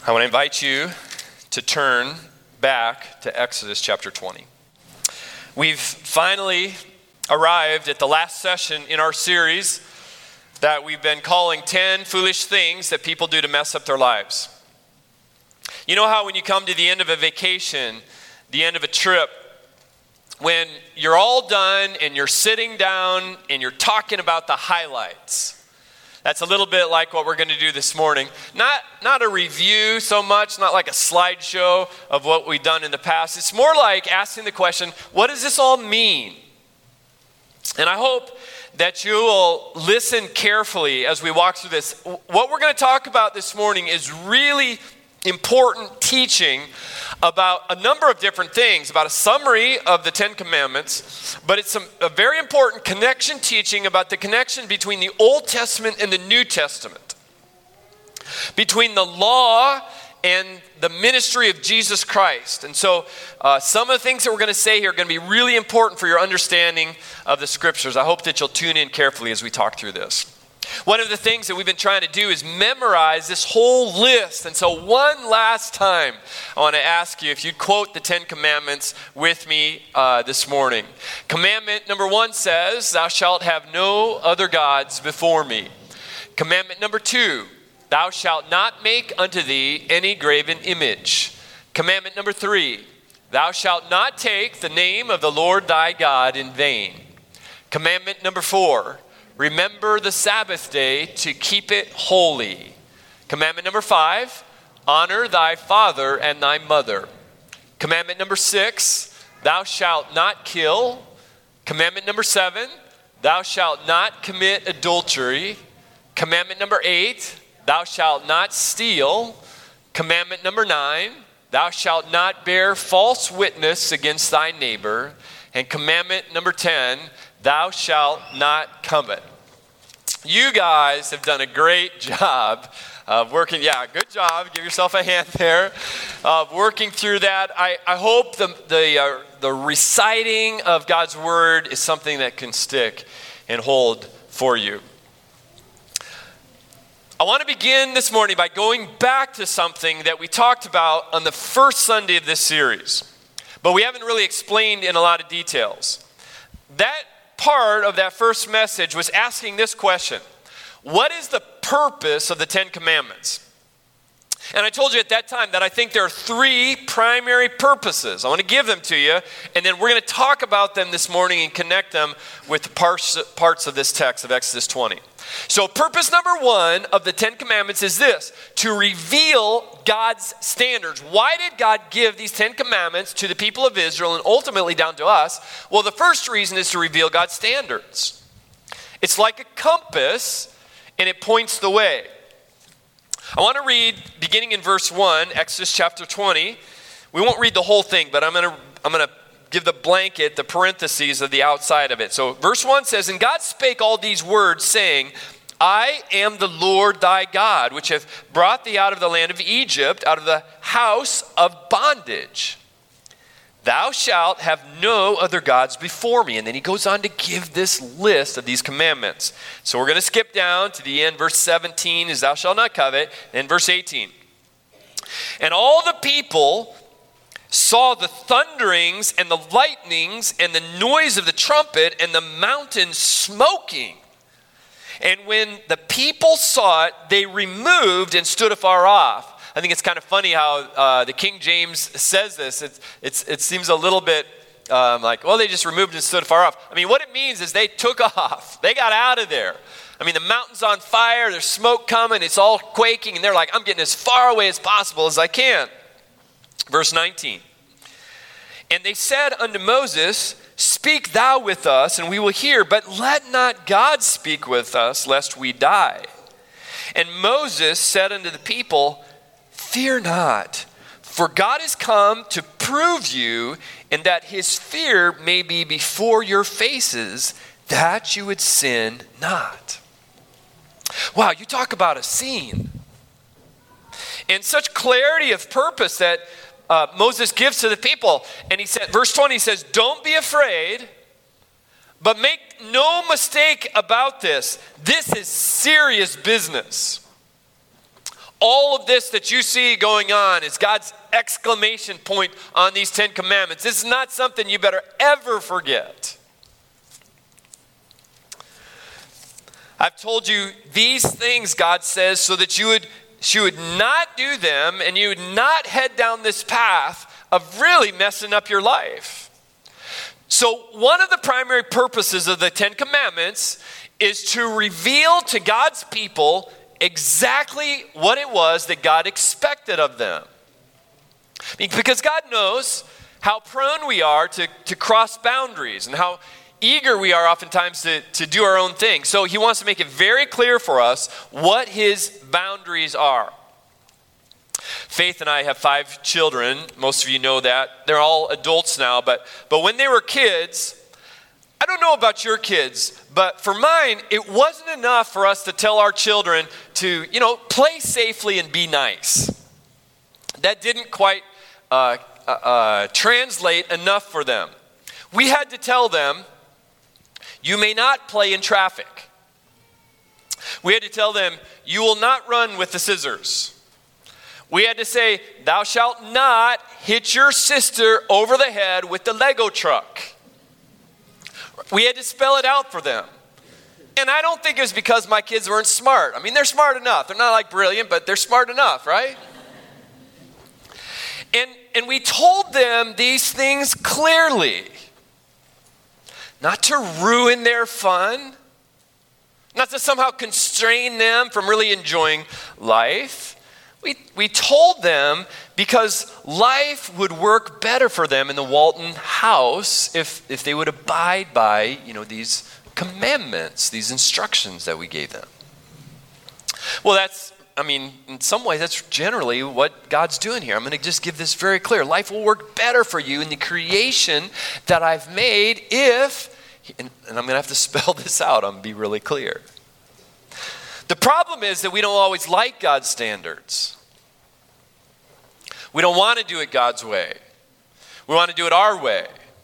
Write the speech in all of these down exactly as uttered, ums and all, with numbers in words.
I want to invite you to turn back to Exodus chapter twenty. We've finally arrived at the last session in our series that we've been calling ten Foolish Things That People Do to Mess Up Their Lives. You know how when you come to the end of a vacation, the end of a trip, when you're all done and you're sitting down and you're talking about the highlights. That's a little bit like what we're going to do this morning. Not, not a review so much, not like a slideshow of what we've done in the past. It's more like asking the question, what does this all mean? And I hope that you will listen carefully as we walk through this. What we're going to talk about this morning is really important teaching about a number of different things, about a summary of the Ten Commandments, but it's a, a very important connection teaching about the connection between the Old Testament and the New Testament, between the law and the ministry of Jesus Christ. And so uh, some of the things that we're going to say here are going to be really important for your understanding of the Scriptures. I hope that you'll tune in carefully as we talk through this. One of the things that we've been trying to do is memorize this whole list. And so one last time, I want to ask you if you'd quote the Ten Commandments with me uh, this morning. Commandment number one says, thou shalt have no other gods before me. Commandment number two, thou shalt not make unto thee any graven image. Commandment number three, thou shalt not take the name of the Lord thy God in vain. Commandment number four, remember the Sabbath day to keep it holy. Commandment number five, honor thy father and thy mother. Commandment number six, thou shalt not kill. Commandment number seven, thou shalt not commit adultery. Commandment number eight, thou shalt not steal. Commandment number nine, thou shalt not bear false witness against thy neighbor. And commandment number ten, thou shalt not covet. You guys have done a great job of working. Yeah, good job. Give yourself a hand there. Of working through that. I, I hope the the uh, the reciting of God's word is something that can stick and hold for you. I want to begin this morning by going back to something that we talked about on the first Sunday of this series, but we haven't really explained in a lot of details. That part of that first message was asking this question: what is the purpose of the Ten Commandments? And I told you at that time that I think there are three primary purposes. I want to give them to you, and then we're going to talk about them this morning and connect them with the parts, parts of this text of Exodus twenty. So purpose number one of the Ten Commandments is this: to reveal God's standards. Why did God give these Ten Commandments to the people of Israel and ultimately down to us? Well, the first reason is to reveal God's standards. It's like a compass, and it points the way. I want to read, beginning in verse one, Exodus chapter twenty. We won't read the whole thing, but I'm going to I'm going to give the blanket, the parentheses of the outside of it. So verse one says, and God spake all these words, saying, I am the Lord thy God, which have brought thee out of the land of Egypt, out of the house of bondage. Thou shalt have no other gods before me. And then he goes on to give this list of these commandments. So we're going to skip down to the end. Verse seventeen is thou shalt not covet. And verse eighteen. And all the people saw the thunderings and the lightnings and the noise of the trumpet and the mountain smoking. And when the people saw it, they removed and stood afar off. I think it's kind of funny how uh, the King James says this. It's, it's, it seems a little bit um, like, well, they just removed and stood afar off. I mean, what it means is they took off. They got out of there. I mean, the mountain's on fire. There's smoke coming. It's all quaking. And they're like, I'm getting as far away as possible as I can. Verse nineteen. And they said unto Moses, speak thou with us, and we will hear. But let not God speak with us, lest we die. And Moses said unto the people, fear not, for God is come to prove you, and that his fear may be before your faces, that you would sin not. Wow, you talk about a scene. And such clarity of purpose that uh, Moses gives to the people. And he said, verse twenty says, don't be afraid, but make no mistake about this. This is serious business. All of this that you see going on is God's exclamation point on these Ten Commandments. This is not something you better ever forget. I've told you these things, God says, so that you would, you would not do them and you would not head down this path of really messing up your life. So one of the primary purposes of the Ten Commandments is to reveal to God's people exactly what it was that God expected of them. Because God knows how prone we are to, to cross boundaries and how eager we are oftentimes to, to do our own thing. So he wants to make it very clear for us what his boundaries are. Faith and I have five children. Most of you know that. They're all adults now, but, but when they were kids, I don't know about your kids, but for mine, it wasn't enough for us to tell our children to, you know, play safely and be nice. That didn't quite uh, uh, uh, translate enough for them. We had to tell them, you may not play in traffic. We had to tell them, you will not run with the scissors. We had to say, thou shalt not hit your sister over the head with the Lego truck. We had to spell it out for them. And I don't think it was because my kids weren't smart. I mean, they're smart enough. They're not like brilliant, but they're smart enough, right? And, and we told them these things clearly. Not to ruin their fun, not to somehow constrain them from really enjoying life. We, we told them because life would work better for them in the Walton house if, if they would abide by, you know, these commandments, these instructions that we gave them. Well, that's, I mean, in some ways, that's generally what God's doing here. I'm going to just give this very clear. Life will work better for you in the creation that I've made if, and, and I'm going to have to spell this out, I'm going to be really clear. The problem is that we don't always like God's standards. We don't want to do it God's way. We want to do it our way.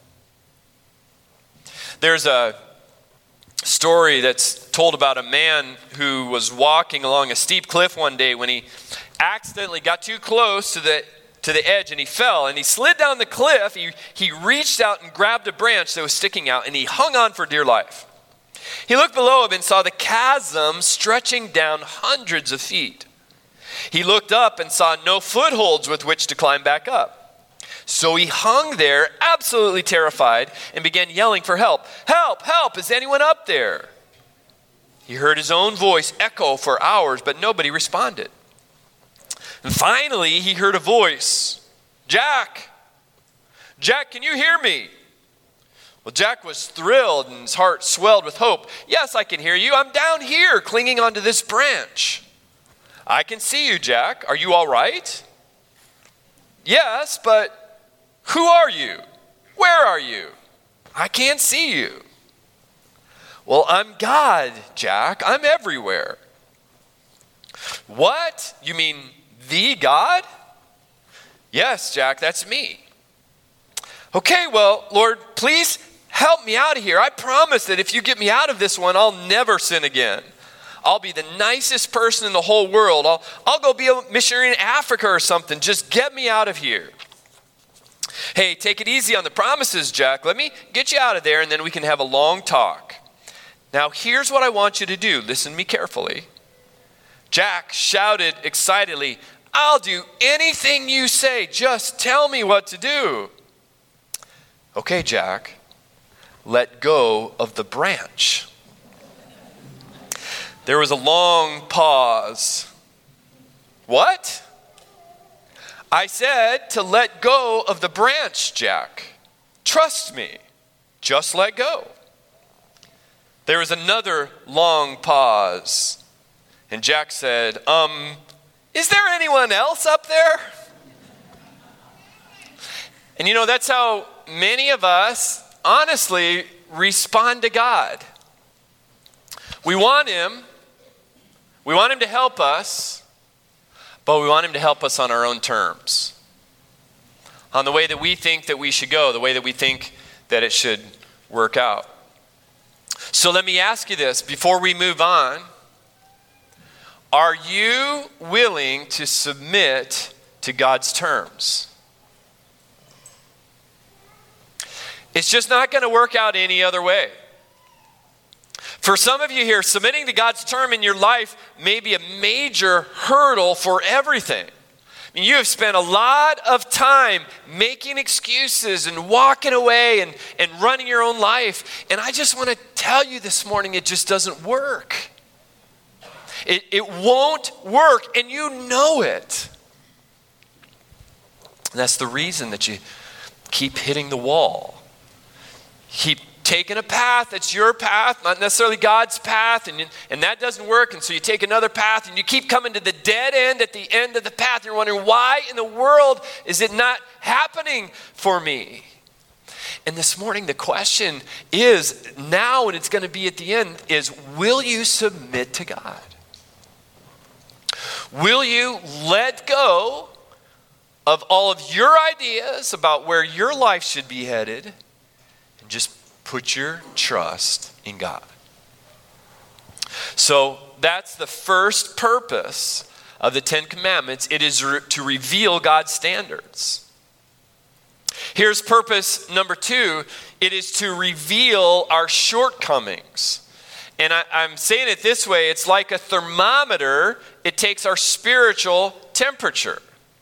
There's a story that's told about a man who was walking along a steep cliff one day when he accidentally got too close to the to the edge and he fell and he slid down the cliff. He, he reached out and grabbed a branch that was sticking out and he hung on for dear life. He looked below him and saw the chasm stretching down hundreds of feet. He looked up and saw no footholds with which to climb back up. So he hung there, absolutely terrified, and began yelling for help. Help, help, is anyone up there? He heard his own voice echo for hours, but nobody responded. And finally, he heard a voice. Jack, Jack, can you hear me? Well, Jack was thrilled and his heart swelled with hope. Yes, I can hear you. I'm down here clinging onto this branch. I can see you, Jack. Are you all right? Yes, but who are you? Where are you? I can't see you. Well, I'm God, Jack. I'm everywhere. What? You mean the God? Yes, Jack, that's me. Okay, well, Lord, please help me out of here. I promise that if you get me out of this one, I'll never sin again. I'll be the nicest person in the whole world. I'll, I'll go be a missionary in Africa or something. Just get me out of here. Hey, take it easy on the promises, Jack. Let me get you out of there and then we can have a long talk. Now, here's what I want you to do. Listen to me carefully. Jack shouted excitedly, I'll do anything you say. Just tell me what to do. Okay, Jack, let go of the branch. There was a long pause. What? I said to let go of the branch, Jack. Trust me. Just let go. There was another long pause. And Jack said, um, is there anyone else up there? And you know, that's how many of us, honestly, respond to God. We want him. We want him to help us, but we want him to help us on our own terms. On the way that we think that we should go, the way that we think that it should work out. So let me ask you this before we move on. Are you willing to submit to God's terms? It's just not going to work out any other way. For some of you here, submitting to God's term in your life may be a major hurdle for everything. I mean, you have spent a lot of time making excuses and walking away and, and running your own life. And I just want to tell you this morning, it just doesn't work. It, it won't work, and you know it. And that's the reason that you keep hitting the wall. Keep taking a path that's your path, not necessarily God's path, and, and that doesn't work, and so you take another path, and you keep coming to the dead end at the end of the path, and you're wondering, why in the world is it not happening for me? And this morning, the question is, now, and it's going to be at the end, is will you submit to God? Will you let go of all of your ideas about where your life should be headed and just put your trust in God? So that's the first purpose of the Ten Commandments. It is re- to reveal God's standards. Here's purpose number two. It is to reveal our shortcomings. And I, I'm saying it this way, it's like a thermometer. It takes our spiritual temperature.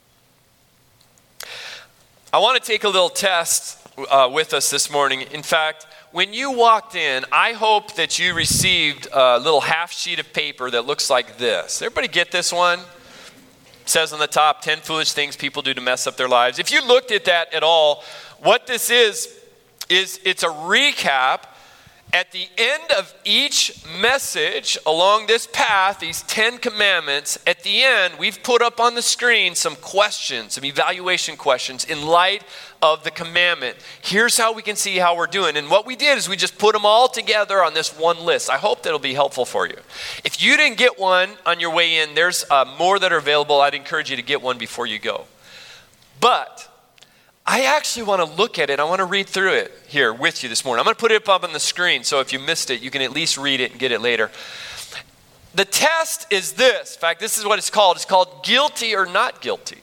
I want to take a little test uh, with us this morning. In fact, when you walked in, I hope that you received a little half sheet of paper that looks like this. Everybody get this one? It says on the top, ten foolish things people do to mess up their lives. If you looked at that at all, what this is, is it's a recap. At the end of each message along this path, these Ten Commandments, at the end, we've put up on the screen some questions, some evaluation questions in light of the commandment. Here's how we can see how we're doing. And what we did is we just put them all together on this one list. I hope that'll be helpful for you. If you didn't get one on your way in, there's uh, more that are available. I'd encourage you to get one before you go. But I actually want to look at it. I want to read through it here with you this morning. I'm going to put it up on the screen, so if you missed it, you can at least read it and get it later. The test is this. In fact, this is what it's called. It's called guilty or not guilty.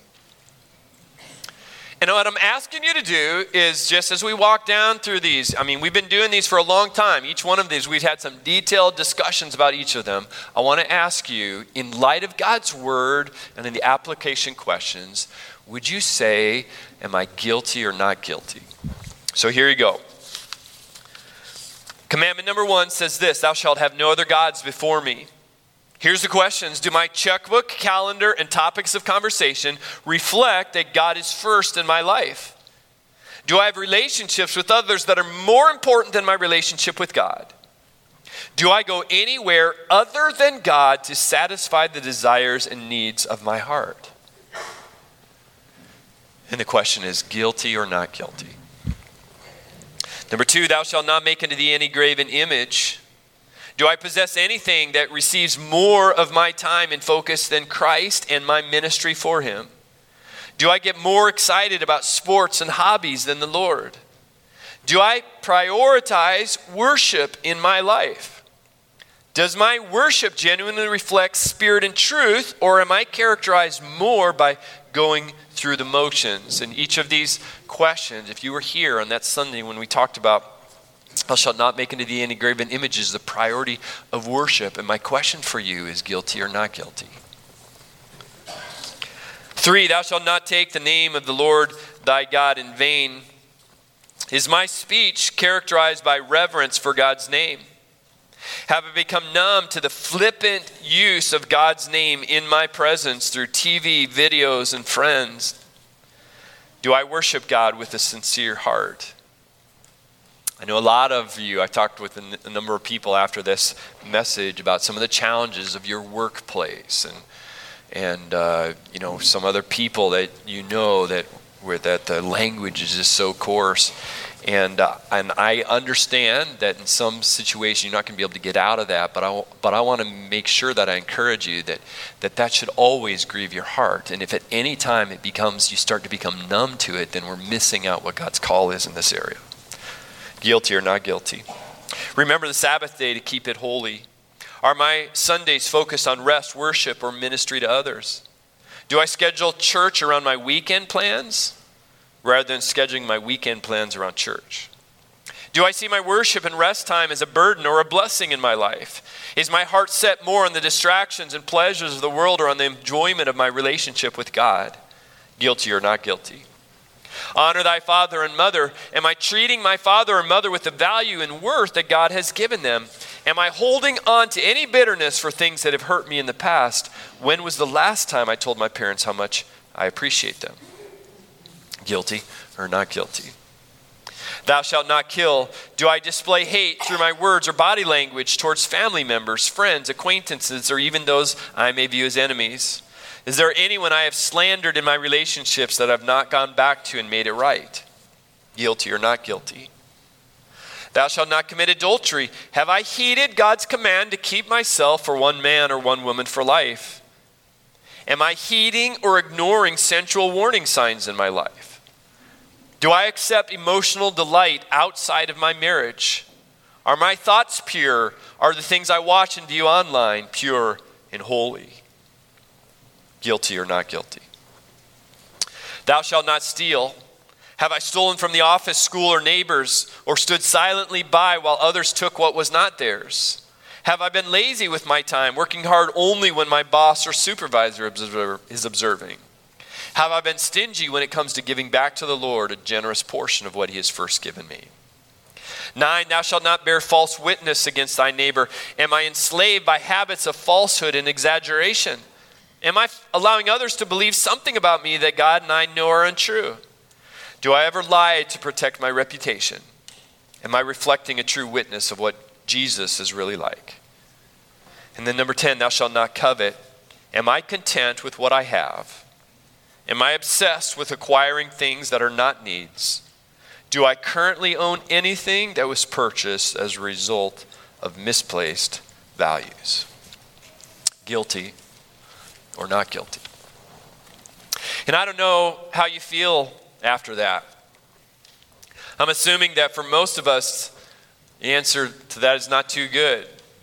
And what I'm asking you to do is, just as we walk down through these, I mean, we've been doing these for a long time. Each one of these, we've had some detailed discussions about each of them. I want to ask you, in light of God's word and in the application questions, would you say, am I guilty or not guilty? So here you go. Commandment number one says this, thou shalt have no other gods before me. Here's the questions. Do my checkbook, calendar, and topics of conversation reflect that God is first in my life? Do I have relationships with others that are more important than my relationship with God? Do I go anywhere other than God to satisfy the desires and needs of my heart? And the question is, guilty or not guilty? Number two, thou shalt not make unto thee any graven image. Do I possess anything that receives more of my time and focus than Christ and my ministry for him? Do I get more excited about sports and hobbies than the Lord? Do I prioritize worship in my life? Does my worship genuinely reflect spirit and truth, or am I characterized more by going through the motions? And each of these questions, if you were here on that Sunday when we talked about thou shalt not make unto thee any graven images, the priority of worship. And my question for you is, guilty or not guilty? Three, thou shalt not take the name of the Lord thy God in vain. Is my speech characterized by reverence for God's name? Have I become numb to the flippant use of God's name in my presence through T V, videos, and friends? Do I worship God with a sincere heart? I know a lot of you, I talked with a number of people after this message about some of the challenges of your workplace and and uh, you know, some other people that you know that where that the language is just so coarse. And uh, and I understand that in some situations you're not going to be able to get out of that, but I but I want to make sure that I encourage you that, that that should always grieve your heart. And if at any time it becomes, you start to become numb to it, then we're missing out what God's call is in this area. Guilty or not guilty? Remember the Sabbath day to keep it holy. Are my Sundays focused on rest, worship, or ministry to others? Do I schedule church around my weekend plans rather than scheduling my weekend plans around church? Do I see my worship and rest time as a burden or a blessing in my life? Is my heart set more on the distractions and pleasures of the world or on the enjoyment of my relationship with God? Guilty or not guilty? Honor thy father and mother. Am I treating my father and mother with the value and worth that God has given them? Am I holding on to any bitterness for things that have hurt me in the past? When was the last time I told my parents how much I appreciate them? Guilty or not guilty? Thou shalt not kill. Do I display hate through my words or body language towards family members, friends, acquaintances, or even those I may view as enemies? Is there anyone I have slandered in my relationships that I've not gone back to and made it right? Guilty or not guilty? Thou shalt not commit adultery. Have I heeded God's command to keep myself for one man or one woman for life? Am I heeding or ignoring sensual warning signs in my life? Do I accept emotional delight outside of my marriage? Are my thoughts pure? Are the things I watch and view online pure and holy? Guilty or not guilty? Thou shalt not steal. Have I stolen from the office, school, or neighbors, or stood silently by while others took what was not theirs? Have I been lazy with my time, working hard only when my boss or supervisor is observing? Have I been stingy when it comes to giving back to the Lord a generous portion of what he has first given me? Nine, thou shalt not bear false witness against thy neighbor. Am I enslaved by habits of falsehood and exaggeration? Am I allowing others to believe something about me that God and I know are untrue? Do I ever lie to protect my reputation? Am I reflecting a true witness of what Jesus is really like? And then number ten, thou shalt not covet. Am I content with what I have? Am I obsessed with acquiring things that are not needs? Do I currently own anything that was purchased as a result of misplaced values? Guilty or not guilty? And I don't know how you feel after that. I'm assuming that for most of us, the answer to that is not too good.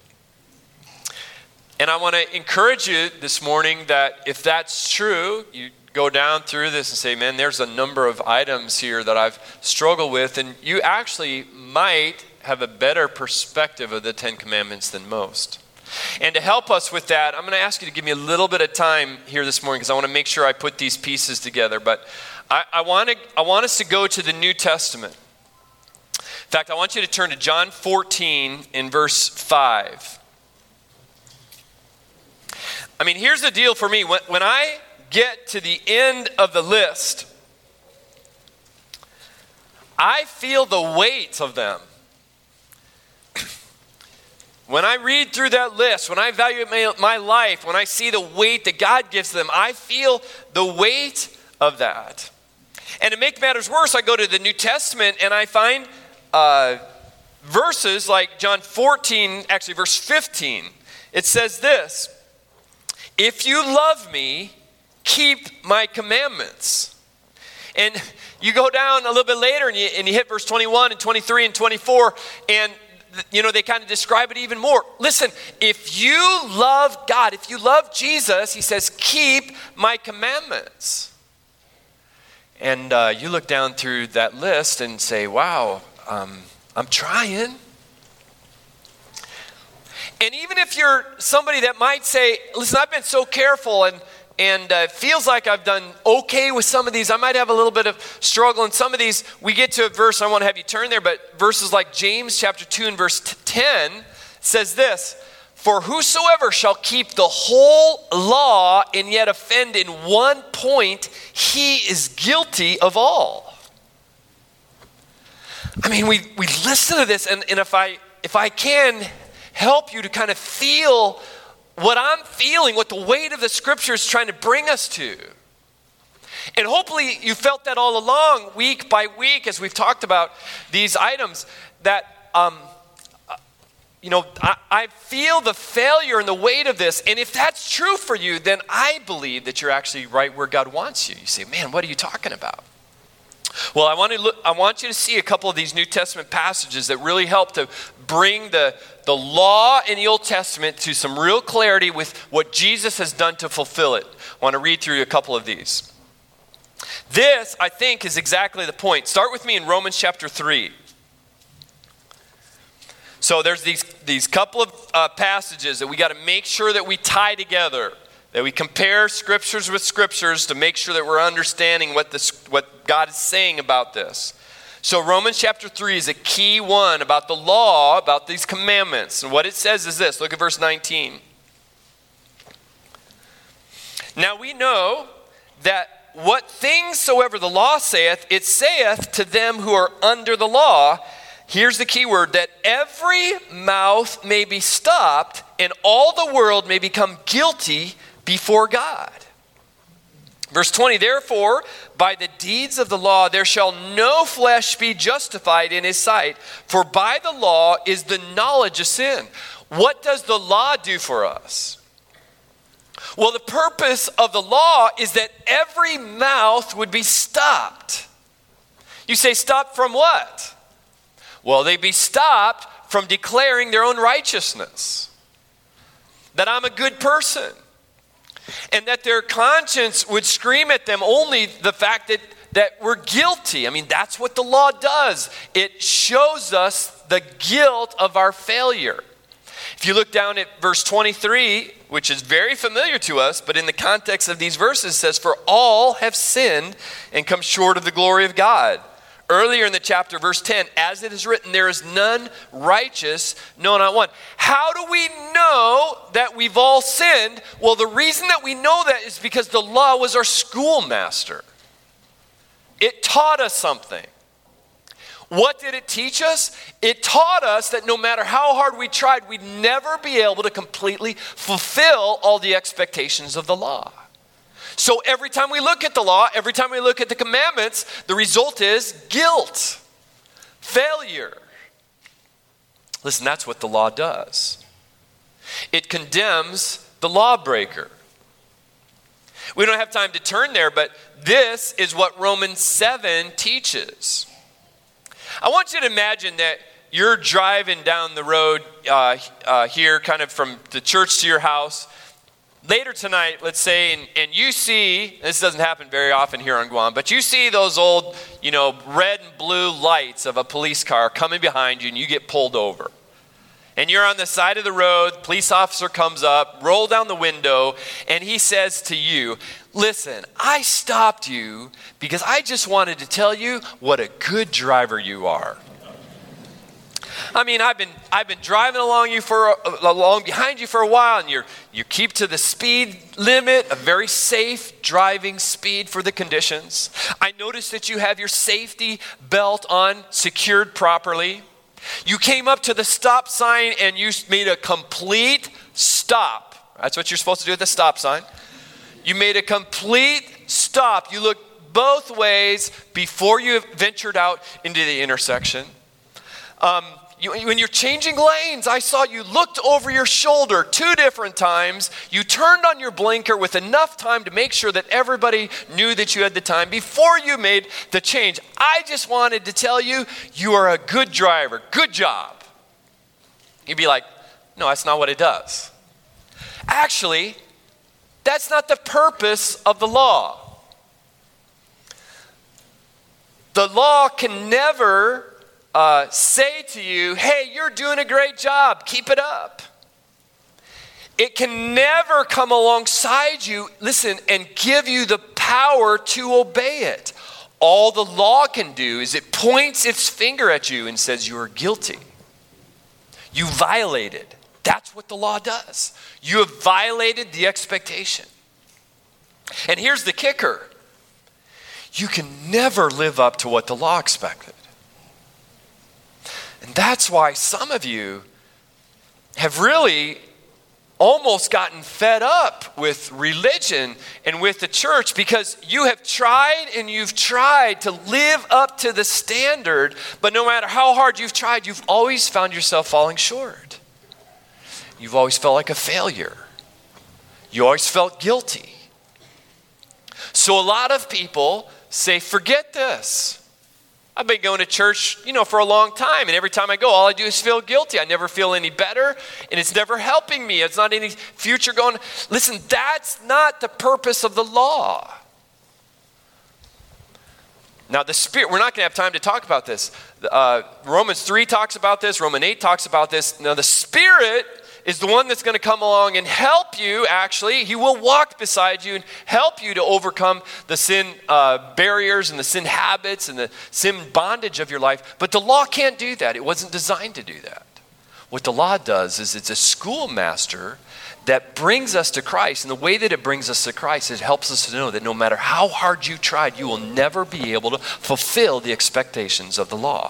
And I want to encourage you this morning that if that's true, you go down through this and say, man, there's a number of items here that I've struggled with, and you actually might have a better perspective of the Ten Commandments than most. And to help us with that, I'm going to ask you to give me a little bit of time here this morning because I want to make sure I put these pieces together. But I, I, want to, I want us to go to the New Testament. In fact, I want you to turn to John fourteen in verse five. I mean, here's the deal for me. When, when I get to the end of the list, I feel the weight of them. When I read through that list, when I evaluate my, my life, when I see the weight that God gives them, I feel the weight of that. And to make matters worse, I go to the New Testament and I find uh, verses like John fourteen, actually verse fifteen. It says this, if you love me, keep my commandments. And you go down a little bit later and you, and you hit verse twenty-one and twenty-three and twenty-four, and you know, they kind of describe it even more. Listen, if you love God, if you love Jesus, he says, keep my commandments. And uh, you look down through that list and say, wow, um, I'm trying. And even if you're somebody that might say, listen, I've been so careful and And uh, it feels like I've done okay with some of these. I might have a little bit of struggle in some of these. We get to a verse, I want to have you turn there, but verses like James chapter two and verse ten says this, for whosoever shall keep the whole law and yet offend in one point, he is guilty of all. I mean, we, we listen to this, and, and if I if I can help you to kind of feel what I'm feeling, what the weight of the scripture is trying to bring us to. And hopefully you felt that all along, week by week, as we've talked about these items, that, um, you know, I, I feel the failure and the weight of this. And if that's true for you, then I believe that you're actually right where God wants you. You say, man, what are you talking about? Well, I want to look, I want you to see a couple of these New Testament passages that really help to bring the, the law in the Old Testament to some real clarity with what Jesus has done to fulfill it. I want to read through a couple of these. This, I think, is exactly the point. Start with me in Romans chapter three. So there's these, these couple of uh, passages that we got to make sure that we tie together, that we compare scriptures with scriptures to make sure that we're understanding what, this, what God is saying about this. So Romans chapter three is a key one about the law, about these commandments. And what it says is this. Look at verse nineteen. Now we know that what things soever the law saith, it saith to them who are under the law. Here's the key word, that every mouth may be stopped and all the world may become guilty before God. Verse twenty, therefore, by the deeds of the law there shall no flesh be justified in his sight, for by the law is the knowledge of sin. What does the law do for us? Well, the purpose of the law is that every mouth would be stopped. You say, stopped from what? Well, they'd be stopped from declaring their own righteousness. That I'm a good person. And that their conscience would scream at them only the fact that, that we're guilty. I mean, that's what the law does. It shows us the guilt of our failure. If you look down at verse twenty-three, which is very familiar to us, but in the context of these verses, it says, for all have sinned and come short of the glory of God. Earlier in the chapter, verse ten, as it is written, there is none righteous, no, not one. How do we know that we've all sinned? Well, the reason that we know that is because the law was our schoolmaster. It taught us something. What did it teach us? It taught us that no matter how hard we tried, we'd never be able to completely fulfill all the expectations of the law. So every time we look at the law, every time we look at the commandments, the result is guilt, failure. Listen, that's what the law does. It condemns the lawbreaker. We don't have time to turn there, but this is what Romans seven teaches. I want you to imagine that you're driving down the road uh, uh, here, kind of from the church to your house. Later tonight, let's say, and, and you see, this doesn't happen very often here on Guam, but you see those old, you know, red and blue lights of a police car coming behind you and you get pulled over. And you're on the side of the road, police officer comes up, roll down the window, and he says to you, listen, I stopped you because I just wanted to tell you what a good driver you are. I mean, I've been I've been driving along you for along behind you for a while, and you you keep to the speed limit, a very safe driving speed for the conditions. I noticed that you have your safety belt on, secured properly. You came up to the stop sign and you made a complete stop. That's what you're supposed to do at the stop sign. You made a complete stop. You looked both ways before you ventured out into the intersection. Um, You, when you're changing lanes, I saw you looked over your shoulder two different times. You turned on your blinker with enough time to make sure that everybody knew that you had the time before you made the change. I just wanted to tell you, you are a good driver. Good job. You'd be like, no, that's not what it does. Actually, that's not the purpose of the law. The law can never Uh, say to you, hey, you're doing a great job, keep it up. It can never come alongside you, listen, and give you the power to obey it. All the law can do is it points its finger at you and says you are guilty. You violated. That's what the law does. You have violated the expectation. And here's the kicker. You can never live up to what the law expected. And that's why some of you have really almost gotten fed up with religion and with the church because you have tried and you've tried to live up to the standard, but no matter how hard you've tried, you've always found yourself falling short. You've always felt like a failure. You always felt guilty. So a lot of people say, forget this. I've been going to church, you know, for a long time, and every time I go, all I do is feel guilty. I never feel any better, and it's never helping me. It's not any future going. Listen, that's not the purpose of the law. Now, the Spirit, we're not going to have time to talk about this. Uh, Romans three talks about this. Romans eight talks about this. Now, the Spirit is the one that's going to come along and help you, actually. He will walk beside you and help you to overcome the sin uh, barriers and the sin habits and the sin bondage of your life. But the law can't do that. It wasn't designed to do that. What the law does is it's a schoolmaster that brings us to Christ. And the way that it brings us to Christ, it helps us to know that no matter how hard you tried, you will never be able to fulfill the expectations of the law.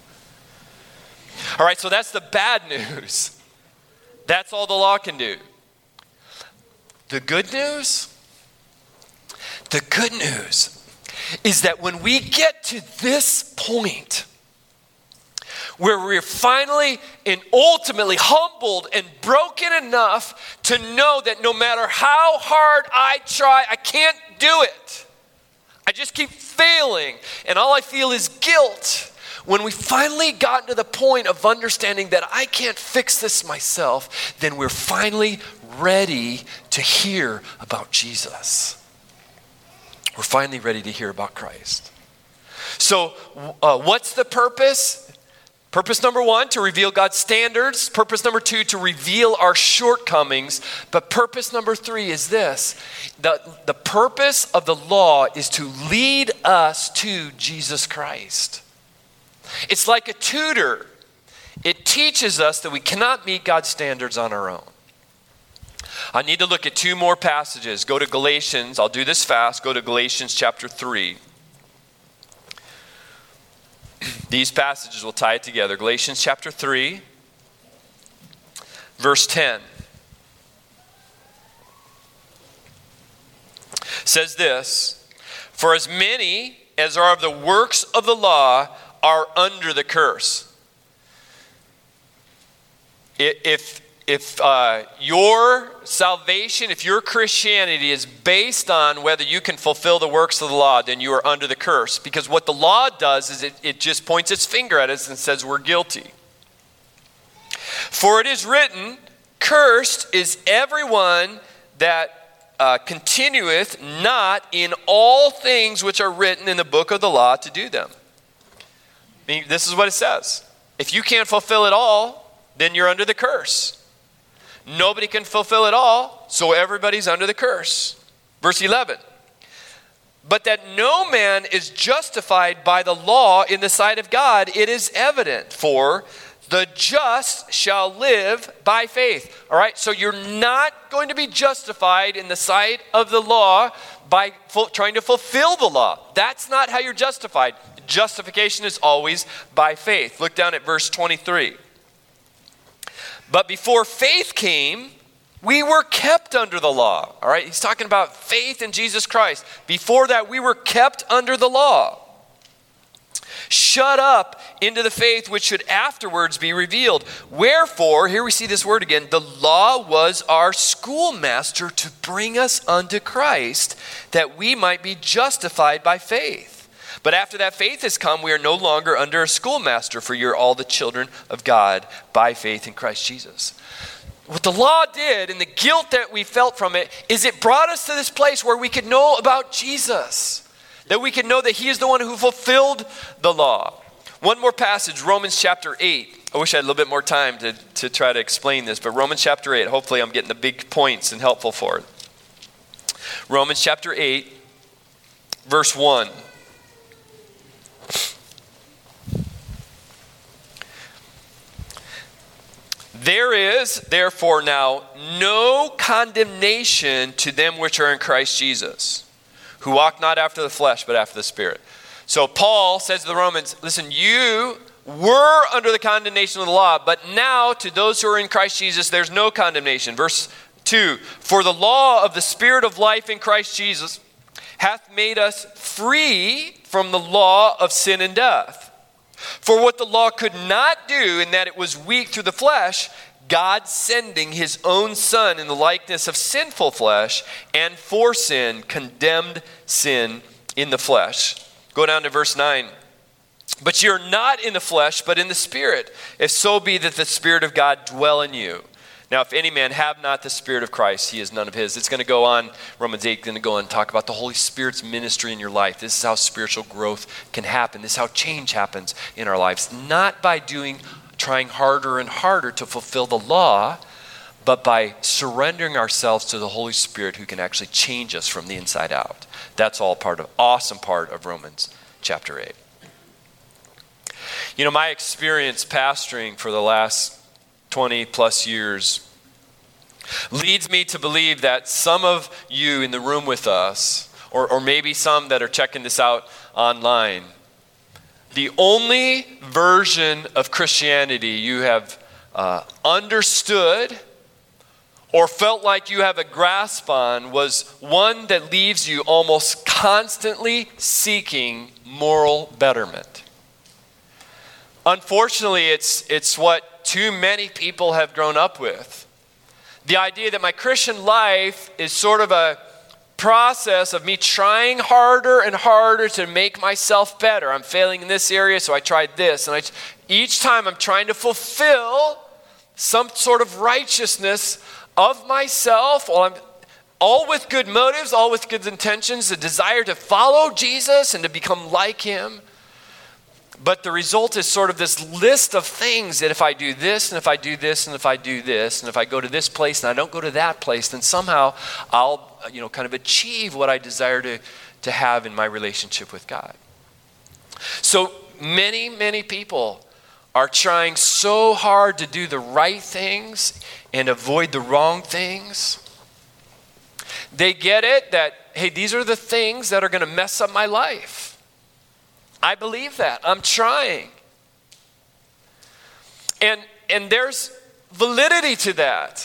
All right, so that's the bad news. That's all the law can do. The good news, the good news is that when we get to this point where we're finally and ultimately humbled and broken enough to know that no matter how hard I try, I can't do it. I just keep failing, and all I feel is guilt. When we finally got to the point of understanding that I can't fix this myself, then we're finally ready to hear about Jesus. We're finally ready to hear about Christ. So uh, what's the purpose? Purpose number one, to reveal God's standards. Purpose number two, to reveal our shortcomings. But purpose number three is this. The, the purpose of the law is to lead us to Jesus Christ. It's like a tutor. It teaches us that we cannot meet God's standards on our own. I need to look at two more passages. Go to Galatians. I'll do this fast. Go to Galatians chapter three. These passages will tie it together. Galatians chapter three, verse ten. Says this, "For as many as are of the works of the law are under the curse." If, if uh, your salvation, if your Christianity is based on whether you can fulfill the works of the law, then you are under the curse. Because what the law does is it, it just points its finger at us and says we're guilty. "For it is written, cursed is everyone that uh, continueth not in all things which are written in the book of the law to do them." I mean, this is what it says. If you can't fulfill it all, then you're under the curse. Nobody can fulfill it all, so everybody's under the curse. Verse eleven. "But that no man is justified by the law in the sight of God, it is evident, for the just shall live by faith." All right, so you're not going to be justified in the sight of the law by fu- trying to fulfill the law. That's not how you're justified. Justification is always by faith. Look down at verse twenty-three. "But before faith came, we were kept under the law." All right, he's talking about faith in Jesus Christ. Before that, we were kept under the law. "Shut up into the faith which should afterwards be revealed. Wherefore," here we see this word again, "the law was our schoolmaster to bring us unto Christ, that we might be justified by faith. But after that faith has come, we are no longer under a schoolmaster, for you're all the children of God by faith in Christ Jesus." What the law did, and the guilt that we felt from it, is it brought us to this place where we could know about Jesus. That we could know that he is the one who fulfilled the law. One more passage, Romans chapter eight. I wish I had a little bit more time to, to try to explain this, but Romans chapter eight, hopefully I'm getting the big points and helpful for it. Romans chapter eight, verse one. "There is, therefore, now no condemnation to them which are in Christ Jesus, who walk not after the flesh, but after the Spirit." So Paul says to the Romans, listen, you were under the condemnation of the law, but now to those who are in Christ Jesus, there's no condemnation. Verse two, "For the law of the Spirit of life in Christ Jesus hath made us free from the law of sin and death. For what the law could not do, in that it was weak through the flesh, God sending his own Son in the likeness of sinful flesh, and for sin condemned sin in the flesh." Go down to verse nine. But you're not in the flesh, but in the Spirit, if so be that the Spirit of God dwell in you. Now, if any man have not the Spirit of Christ, he is none of his. It's going to go on, Romans eight, going to go on and talk about the Holy Spirit's ministry in your life. This is how spiritual growth can happen. This is how change happens in our lives. Not by doing, trying harder and harder to fulfill the law, but by surrendering ourselves to the Holy Spirit who can actually change us from the inside out. That's all part of, awesome part of Romans chapter eight. You know, my experience pastoring for the last twenty plus years leads me to believe that some of you in the room with us, or, or maybe some that are checking this out online, the only version of Christianity you have uh, understood or felt like you have a grasp on was one that leaves you almost constantly seeking moral betterment. Unfortunately, it's it's what too many people have grown up with. The idea that my Christian life is sort of a process of me trying harder and harder to make myself better. I'm failing in this area, so I tried this. And I, each time I'm trying to fulfill some sort of righteousness of myself, while I'm all with good motives, all with good intentions, a desire to follow Jesus and to become like him. But the result is sort of this list of things that if I do this, and if I do this, and if I do this, and if I go to this place, and I don't go to that place, then somehow I'll, you know, kind of achieve what I desire to, to have in my relationship with God. So many, many people are trying so hard to do the right things and avoid the wrong things. They get it that, hey, these are the things that are going to mess up my life. I believe that. I'm trying. And and there's validity to that.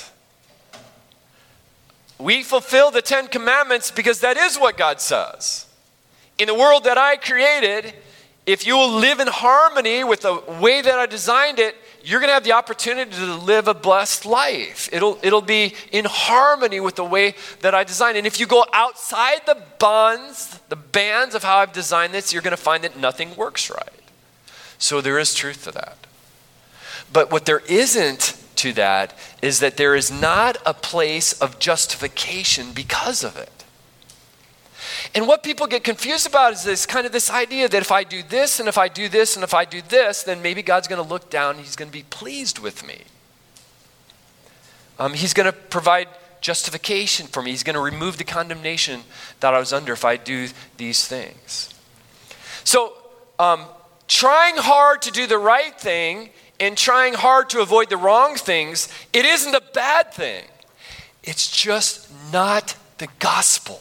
We fulfill the Ten Commandments because that is what God says. In the world that I created, if you will live in harmony with the way that I designed it, you're going to have the opportunity to live a blessed life. It'll, it'll be in harmony with the way that I designed it. And if you go outside the bonds, the bands of how I've designed this, you're going to find that nothing works right. So there is truth to that. But what there isn't to that is that there is not a place of justification because of it. And what people get confused about is this kind of this idea that if I do this, and if I do this, and if I do this, then maybe God's going to look down and he's going to be pleased with me. Um, he's going to provide justification for me. He's going to remove the condemnation that I was under if I do these things. So um, trying hard to do the right thing and trying hard to avoid the wrong things, it isn't a bad thing. It's just not the gospel.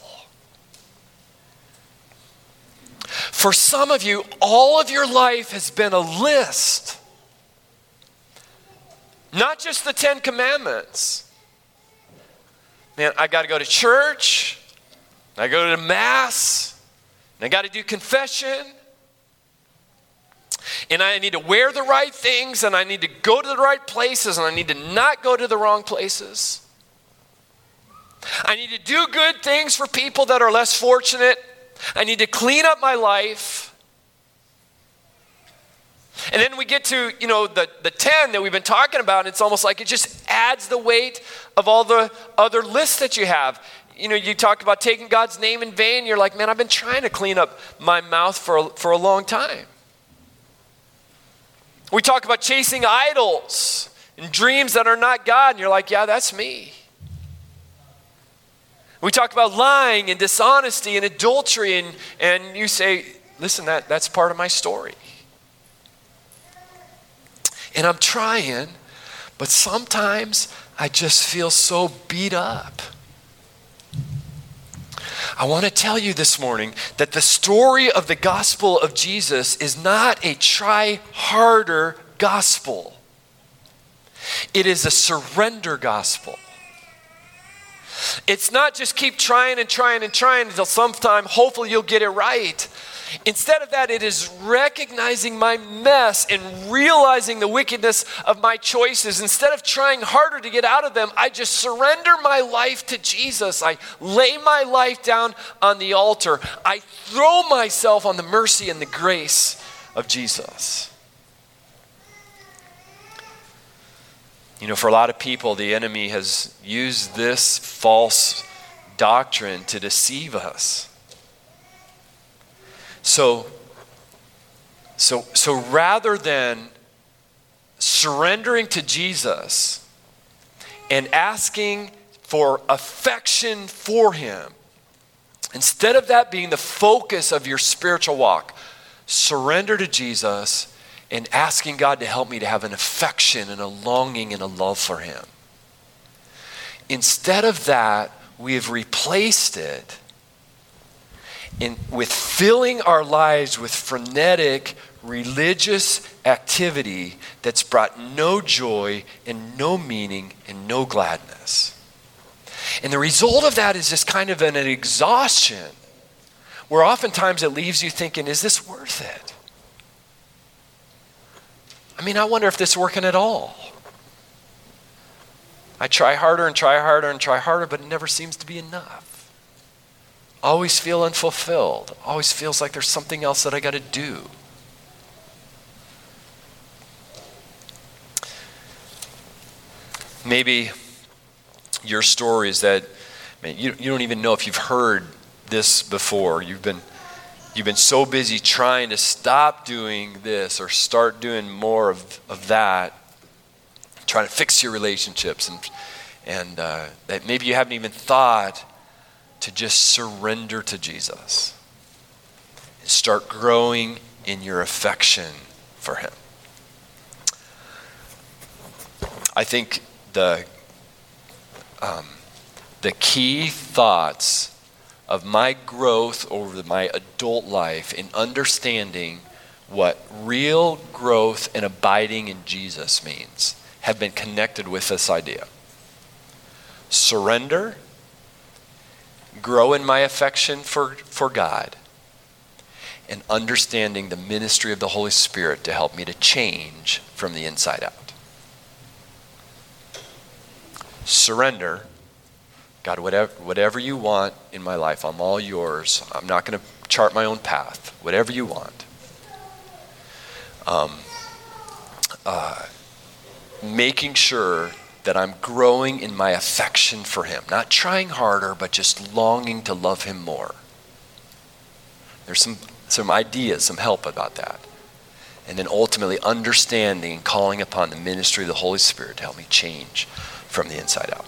For some of you, all of your life has been a list. Not just the Ten Commandments. Man, I got to go to church. I go to Mass. And I got to do confession. And I need to wear the right things. And I need to go to the right places. And I need to not go to the wrong places. I need to do good things for people that are less fortunate. I need to clean up my life. And then we get to, you know, the, the ten that we've been talking about, and it's almost like it just adds the weight of all the other lists that you have. You know, you talk about taking God's name in vain. You're like, man, I've been trying to clean up my mouth for a, for a long time. We talk about chasing idols and dreams that are not God, and you're like, yeah, that's me. We talk about lying and dishonesty and adultery, and, and you say, listen, that, that's part of my story. And I'm trying, but sometimes I just feel so beat up. I want to tell you this morning that the story of the gospel of Jesus is not a try harder gospel. It is a surrender gospel. It's not just keep trying and trying and trying until sometime, hopefully you'll get it right. Instead of that, it is recognizing my mess and realizing the wickedness of my choices. Instead of trying harder to get out of them, I just surrender my life to Jesus. I lay my life down on the altar. I throw myself on the mercy and the grace of Jesus. You know, for a lot of people, the enemy has used this false doctrine to deceive us. So, so, so rather than surrendering to Jesus and asking for affection for him, instead of that being the focus of your spiritual walk, surrender to Jesus and asking God to help me to have an affection and a longing and a love for him. Instead of that, we have replaced it in, with filling our lives with frenetic religious activity that's brought no joy and no meaning and no gladness. And the result of that is just kind of an, an exhaustion where oftentimes it leaves you thinking, is this worth it? I mean, I wonder if this is working at all. I try harder and try harder and try harder, but it never seems to be enough. Always feel unfulfilled. Always feels like there's something else that I got to do. Maybe your story is that, man, you, you don't even know if you've heard this before. You've been You've been so busy trying to stop doing this or start doing more of, of that, trying to fix your relationships, and and uh, that maybe you haven't even thought to just surrender to Jesus and start growing in your affection for him. I think the um, the key thoughts of my growth over my adult life in understanding what real growth and abiding in Jesus means have been connected with this idea. Surrender, grow in my affection for, for God, and understanding the ministry of the Holy Spirit to help me to change from the inside out. Surrender. God, whatever, whatever you want in my life, I'm all yours. I'm not going to chart my own path. Whatever you want. Um, uh, making sure that I'm growing in my affection for him. Not trying harder, but just longing to love him more. There's some, some ideas, some help about that. And then ultimately understanding and calling upon the ministry of the Holy Spirit to help me change from the inside out.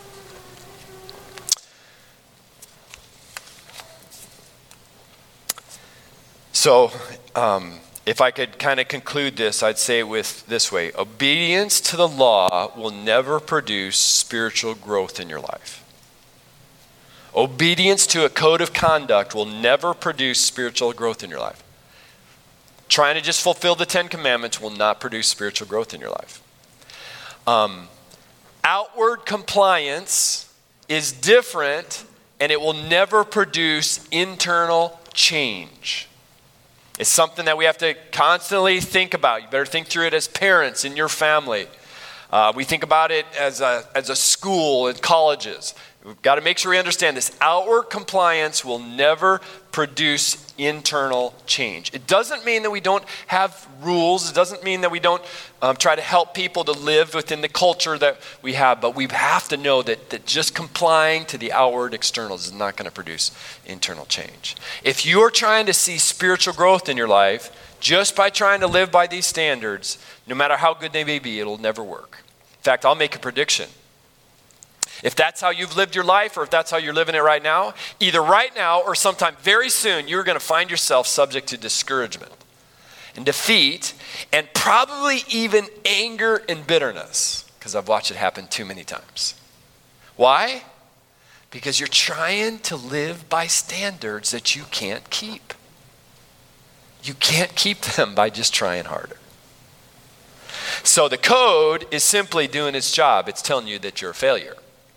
So, um, if I could kind of conclude this, I'd say it with this way. Obedience to the law will never produce spiritual growth in your life. Obedience to a code of conduct will never produce spiritual growth in your life. Trying to just fulfill the Ten Commandments will not produce spiritual growth in your life. Um, outward compliance is different, and it will never produce internal change. It's something that we have to constantly think about. You better think through it as parents in your family. Uh, we think about it as a, as a school and colleges. We've got to make sure we understand this. Outward compliance will never produce internal change. It doesn't mean that we don't have rules. It doesn't mean that we don't um, try to help people to live within the culture that we have. But we have to know that, that just complying to the outward externals is not going to produce internal change. If you're trying to see spiritual growth in your life, just by trying to live by these standards, no matter how good they may be, it'll never work. In fact, I'll make a prediction. If that's how you've lived your life, or if that's how you're living it right now, either right now or sometime very soon, you're going to find yourself subject to discouragement and defeat and probably even anger and bitterness, because I've watched it happen too many times. Why? Because you're trying to live by standards that you can't keep. You can't keep them by just trying harder. So the code is simply doing its job. It's telling you that you're a failure.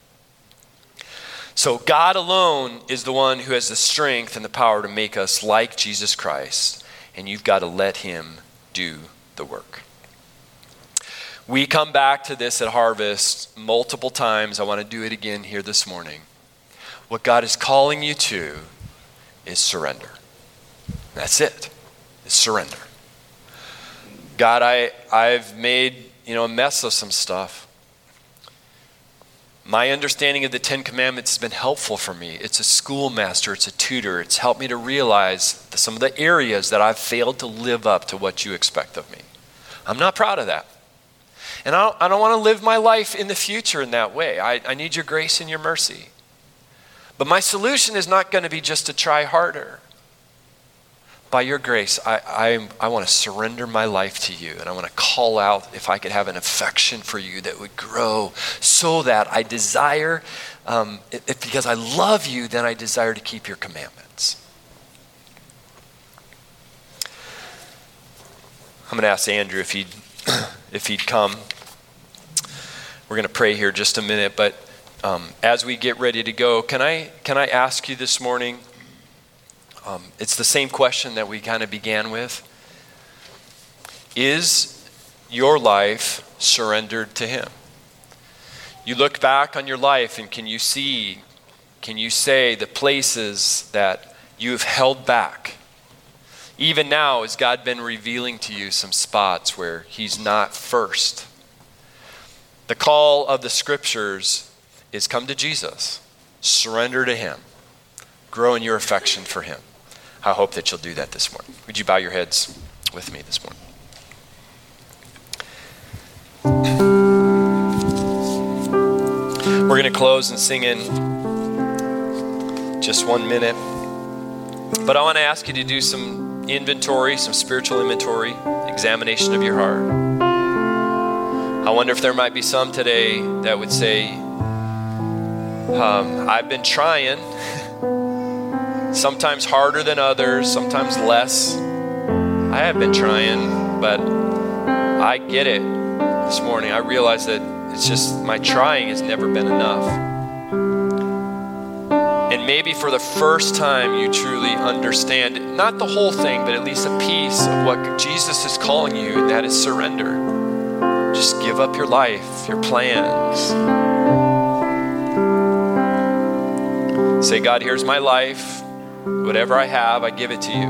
So God alone is the one who has the strength and the power to make us like Jesus Christ, and you've got to let him do the work. We come back to this at Harvest multiple times. I want to do it again here this morning. What God is calling you to is surrender. That's it. It's surrender. God, I, I've made, you know, a mess of some stuff. My understanding of the Ten Commandments has been helpful for me. It's a schoolmaster, it's a tutor. It's helped me to realize some of the areas that I've failed to live up to what you expect of me. I'm not proud of that. And I don't, I don't want to live my life in the future in that way. I, I need your grace and your mercy. But my solution is not going to be just to try harder. By your grace, I, I, I want to surrender my life to you, and I want to call out if I could have an affection for you that would grow so that I desire, um, if, because I love you, then I desire to keep your commandments. I'm going to ask Andrew if he'd, if he'd come. We're going to pray here just a minute, but um, as we get ready to go, can I can I ask you this morning? Um, it's the same question that we kind of began with. Is your life surrendered to him? You look back on your life and can you see, can you say the places that you have held back? Even now, has God been revealing to you some spots where he's not first? The call of the scriptures is come to Jesus, surrender to him, grow in your affection for him. I hope that you'll do that this morning. Would you bow your heads with me this morning? We're going to close and sing in just one minute. But I want to ask you to do some inventory, some spiritual inventory, examination of your heart. I wonder if there might be some today that would say, um, I've been trying. Sometimes harder than others, sometimes less. I have been trying, but I get it this morning. I realize that it's just my trying has never been enough. And maybe for the first time you truly understand, not the whole thing, but at least a piece of what Jesus is calling you, and that is surrender. Just give up your life, your plans. Say, God, here's my life. Whatever I have, I give it to you.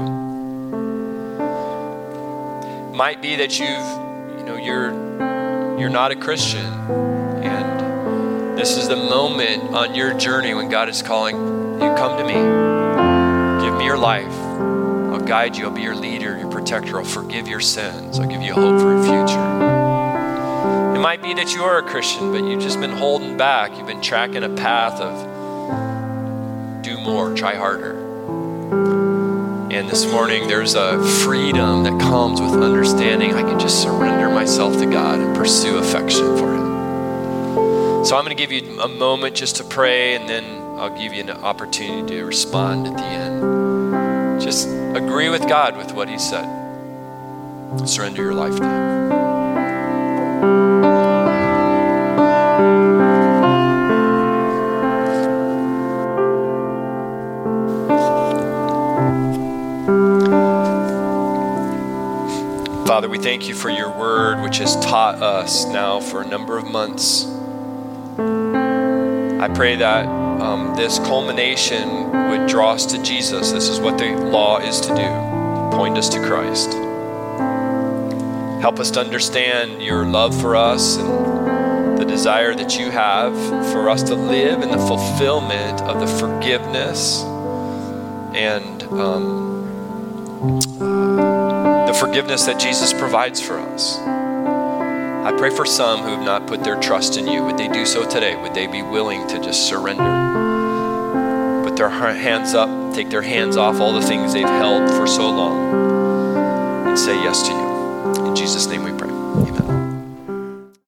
Might be that you've, you know, you're you're not a Christian, and this is the moment on your journey when God is calling you, come to me. Give me your life. I'll guide you. I'll be your leader, your protector. I'll forgive your sins. I'll give you hope for your future. It might be that you are a Christian, but you've just been holding back. You've been tracking a path of do more, try harder. And this morning, there's a freedom that comes with understanding I can just surrender myself to God and pursue affection for him. So I'm going to give you a moment just to pray, and then I'll give you an opportunity to respond at the end. Just agree with God with what he said. Surrender your life to him. Father, we thank you for your word, which has taught us now for a number of months. I pray that um, this culmination would draw us to Jesus. This is what the law is to do, point us to Christ. Help us to understand your love for us and the desire that you have for us to live in the fulfillment of the forgiveness and um, the forgiveness that Jesus provides for us. I pray for some who have not put their trust in you. Would they do so today? Would they be willing to just surrender? Put their hands up, take their hands off all the things they've held for so long, and say yes to you. In Jesus' name we pray. Amen.